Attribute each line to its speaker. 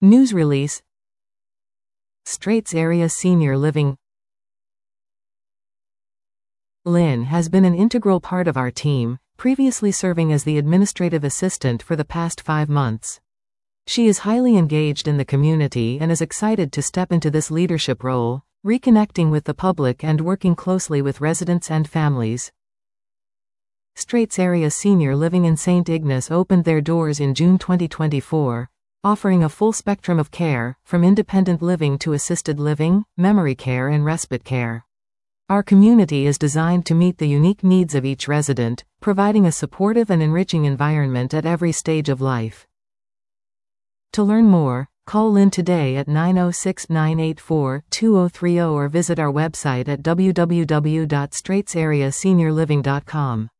Speaker 1: News release. Straits Area Senior Living. Lynn has been an integral part of our team, previously serving as the administrative assistant for the past 5 months. She is highly engaged in the community and is excited to step into this leadership role, reconnecting with the public and working closely with residents and families. Straits Area Senior Living in St. Ignace opened their doors in June 2024, offering a full spectrum of care, from independent living to assisted living, memory care and respite care. Our community is designed to meet the unique needs of each resident, providing a supportive and enriching environment at every stage of life. To learn more, call Lynn today at 906-984-2030 or visit our website at www.straitsareaseniorliving.com.